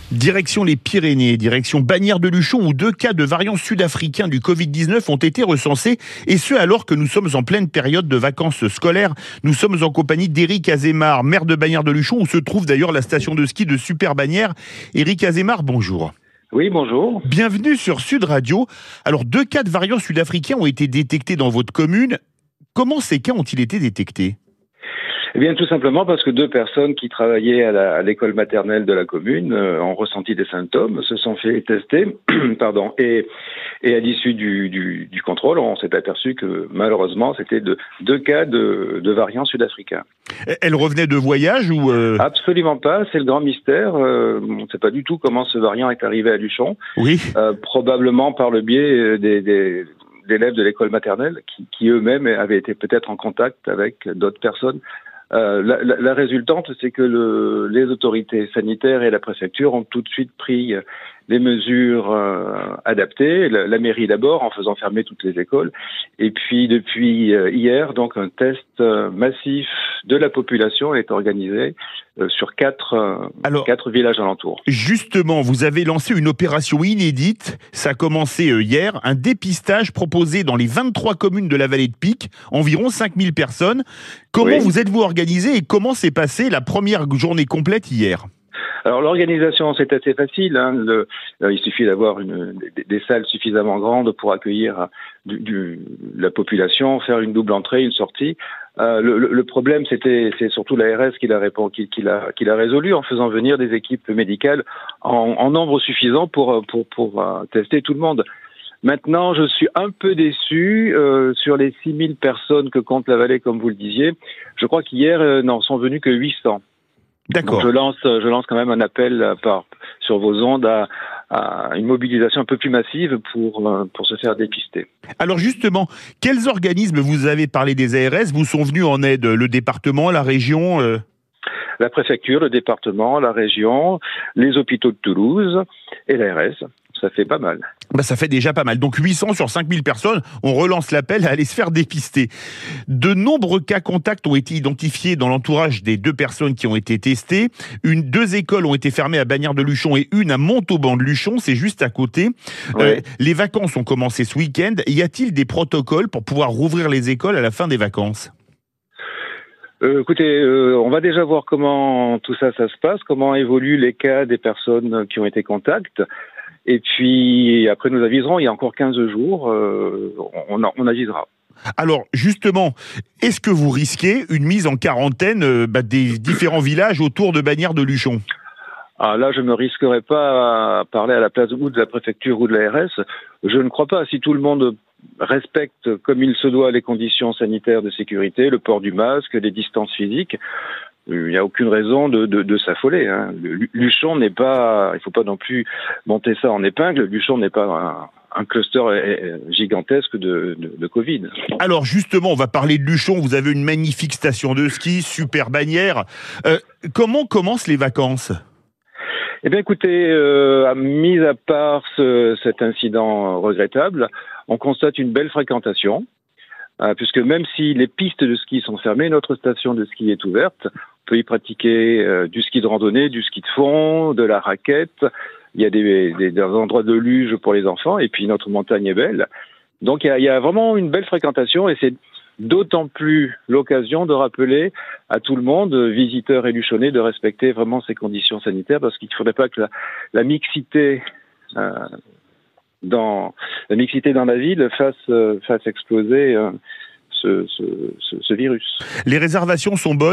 Direction les Pyrénées, direction Bagnères-de-Luchon, où 2 cas de variants sud-africains du Covid-19 ont été recensés, et ce alors que nous sommes en pleine période de vacances scolaires. Nous sommes en compagnie d'Éric Azémar, maire de Bagnères-de-Luchon, où se trouve d'ailleurs la station de ski de Super Bagnères. Éric Azémar, bonjour. Oui, bonjour. Bienvenue sur Sud Radio. Alors, 2 cas de variants sud-africains ont été détectés dans votre commune. Comment ces cas ont-ils été détectés ? Eh bien, tout simplement parce que 2 personnes qui travaillaient à l'école maternelle de la commune ont ressenti des symptômes, se sont fait tester, pardon, et à l'issue du contrôle, on s'est aperçu que malheureusement, c'était 2 cas de variants sud-africains. Elles revenaient de voyage ou Absolument pas, c'est le grand mystère. On ne sait pas du tout comment ce variant est arrivé à Luchon. Oui. Probablement par le biais d'élèves de l'école maternelle qui eux-mêmes avaient été peut-être en contact avec d'autres personnes. La résultante, c'est que les autorités sanitaires et la préfecture ont tout de suite pris les mesures adaptées. La mairie d'abord, en faisant fermer toutes les écoles. Et puis, depuis hier, donc un test massif de la population est organisé sur 4 villages alentours. Justement, vous avez lancé une opération inédite. Ça a commencé hier. Un dépistage proposé dans les 23 communes de la vallée de Pic. Environ 5000 personnes. Comment vous êtes-vous organisé et comment s'est passée la première journée complète hier ? Alors l'organisation, c'est assez facile. Il suffit d'avoir des salles suffisamment grandes pour accueillir la population, faire une double entrée, une sortie. Le problème, c'est surtout l'ARS qui l'a résolu en faisant venir des équipes médicales en nombre suffisant pour tester tout le monde. Maintenant, je suis un peu déçu sur les 6000 personnes que compte la vallée, comme vous le disiez. Je crois qu'hier, n'en sont venus que 800. D'accord. Donc je lance quand même un appel sur vos ondes à une mobilisation un peu plus massive pour se faire dépister. Alors justement, quels organismes, vous avez parlé des ARS, vous sont venus en aide ? Le département, la région La préfecture, le département, la région, les hôpitaux de Toulouse et l'ARS. Ça fait pas mal. Ça fait déjà pas mal. Donc 800 sur 5000 personnes, on relance l'appel à aller se faire dépister. De nombreux cas contacts ont été identifiés dans l'entourage des 2 personnes qui ont été testées. 2 écoles ont été fermées à Bagnères-de-Luchon et une à Montauban-de-Luchon, c'est juste à côté. Ouais. Les vacances ont commencé ce week-end. Y a-t-il des protocoles pour pouvoir rouvrir les écoles à la fin des vacances ? Écoutez, on va déjà voir comment tout ça se passe, comment évoluent les cas des personnes qui ont été contacts. Et puis, après, nous aviserons, il y a encore 15 jours, on avisera. Alors, justement, est-ce que vous risquez une mise en quarantaine des différents villages autour de Bagnères-de-Luchon ? Ah, là, je ne me risquerai pas à parler à la place ou de la préfecture ou de l'ARS. Je ne crois pas. Si tout le monde respecte comme il se doit les conditions sanitaires de sécurité, le port du masque, les distances physiques, il n'y a aucune raison de s'affoler. Hein. Luchon n'est pas, il faut pas non plus monter ça en épingle. Luchon n'est pas un cluster gigantesque de Covid. Alors justement, on va parler de Luchon. Vous avez une magnifique station de ski, Super Bagnères. Comment commencent les vacances ? Eh bien, écoutez, mis à part cet incident regrettable, on constate une belle fréquentation. Puisque même si les pistes de ski sont fermées, notre station de ski est ouverte. On peut y pratiquer du ski de randonnée, du ski de fond, de la raquette. Il y a des endroits de luge pour les enfants, et puis notre montagne est belle. Donc il y a vraiment une belle fréquentation, et c'est d'autant plus l'occasion de rappeler à tout le monde, visiteurs et luchonnais, de respecter vraiment ces conditions sanitaires, parce qu'il ne faudrait pas que la mixité dans la ville fasse exploser ce virus. Les réservations sont bonnes ?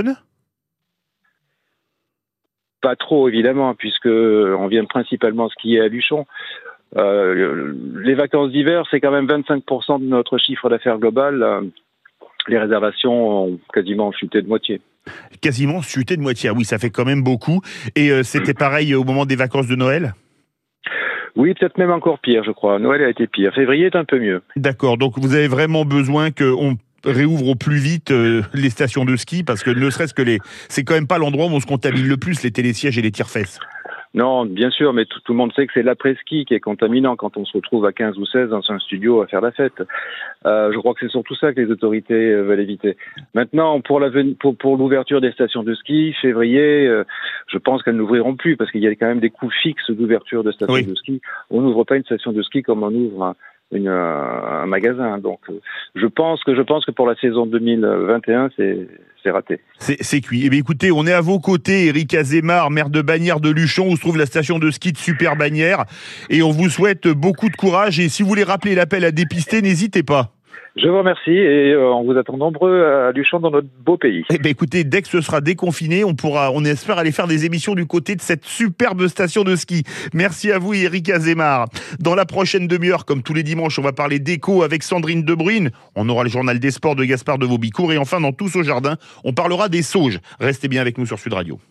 Pas trop, évidemment, puisque on vient principalement skier à Luchon. Les vacances d'hiver, c'est quand même 25% de notre chiffre d'affaires global. Les réservations ont quasiment chuté de moitié. Quasiment chuté de moitié, oui, ça fait quand même beaucoup. Et c'était pareil au moment des vacances de Noël ? Oui, peut-être même encore pire, je crois. Noël a été pire. Février est un peu mieux. D'accord, donc vous avez vraiment besoin qu'on réouvre au plus vite les stations de ski, parce que ne serait-ce que c'est quand même pas l'endroit où on se contamine le plus, les télésièges et les tire-fesses. Non, bien sûr, mais tout le monde sait que c'est l'après-ski qui est contaminant quand on se retrouve à 15 ou 16 dans un studio à faire la fête. Je crois que c'est surtout ça que les autorités veulent éviter. Maintenant, pour l'ouverture des stations de ski, février, je pense qu'elles n'ouvriront plus parce qu'il y a quand même des coûts fixes d'ouverture de stations de ski. On n'ouvre pas une station de ski comme on ouvre un magasin. Donc, je pense que pour la saison 2021, c'est raté. C'est cuit. Eh bien, écoutez, on est à vos côtés, Éric Azémar, maire de Bagnères de Luchon, où se trouve la station de ski de Super Bagnères. Et on vous souhaite beaucoup de courage. Et si vous voulez rappeler l'appel à dépister, n'hésitez pas. Je vous remercie et on vous attend nombreux à Luchon dans notre beau pays. Eh bien, écoutez, dès que ce sera déconfiné, on espère aller faire des émissions du côté de cette superbe station de ski. Merci à vous, Éric Azémar. Dans la prochaine demi-heure, comme tous les dimanches, on va parler d'éco avec Sandrine Debrune. On aura le journal des sports de Gaspard de Vaubicourt. Et enfin, dans Tous au jardin, on parlera des sauges. Restez bien avec nous sur Sud Radio.